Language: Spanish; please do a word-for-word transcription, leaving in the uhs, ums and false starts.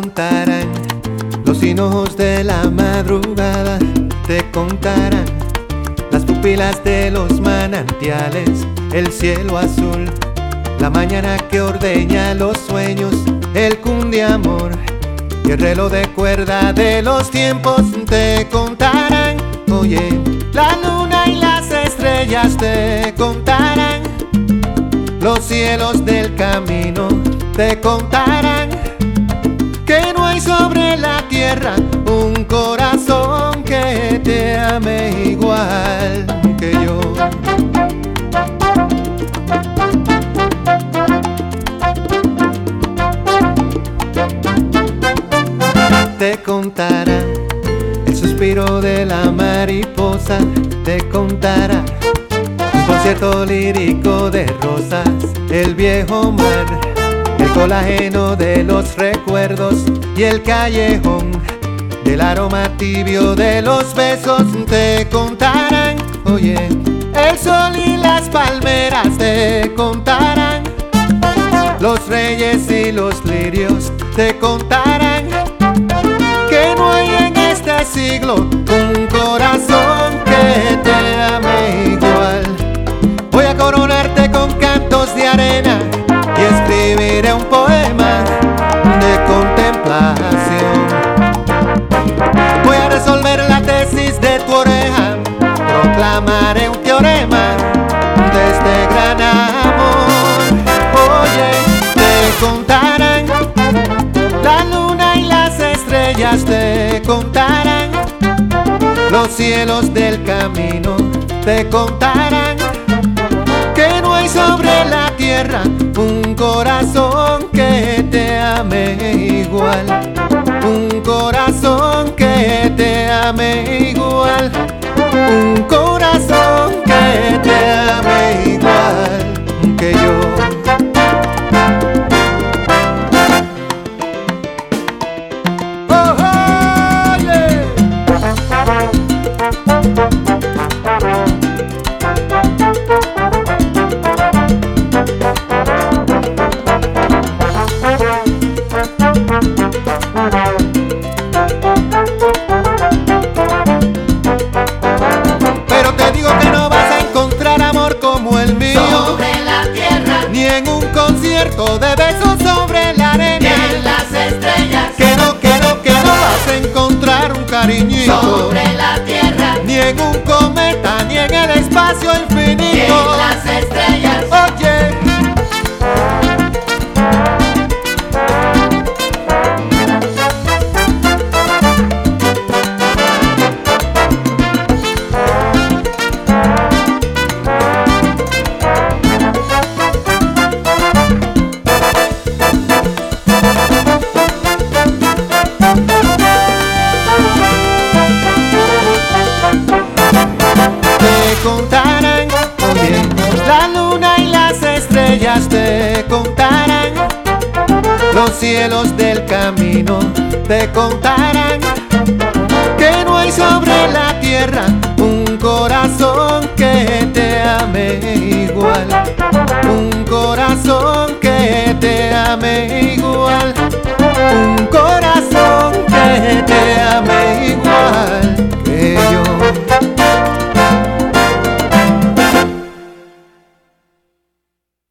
contarán, los hinojos de la madrugada te contarán, las pupilas de los manantiales, el cielo azul, la mañana que ordeña los sueños, el cundiamor y el reloj de cuerda de los tiempos te contarán. Oye, la luna y las estrellas te contarán, los cielos del camino te contarán, que no hay sobre la tierra un corazón que te ame igual que yo. Te contará el suspiro de la mariposa, te contará un concierto lírico de rosas, el viejo mar, el colágeno de los recuerdos y el callejón del aroma tibio de los besos te contarán. Oye, el sol y las palmeras te contarán, los reyes y los lirios te contarán, que no hay en este siglo un corazón que te ame igual. Voy a coronarte con cantos de arena y escribiré un poema de contemplación. Voy a resolver la tesis de tu oreja, proclamaré un teorema de este gran amor. Oye, te contarán, la luna y las estrellas te contarán, los cielos del camino te contarán, que no hay sobre la tierra un corazón que te ame igual, un corazón que te ame igual, un corazón que te ame igual que yo. Pero te digo que no vas a encontrar amor como el mío sobre la tierra, ni en un concierto de besos sobre la arena, ni en las estrellas, que no, que no, que no vas a encontrar un cariñito sobre la tierra, ni en un cometa, ni en el espacio infinito, ni en las estrellas. Oye, te contarán, oye, la luna y las estrellas te contarán, los cielos del camino te contarán, que no hay sobre la tierra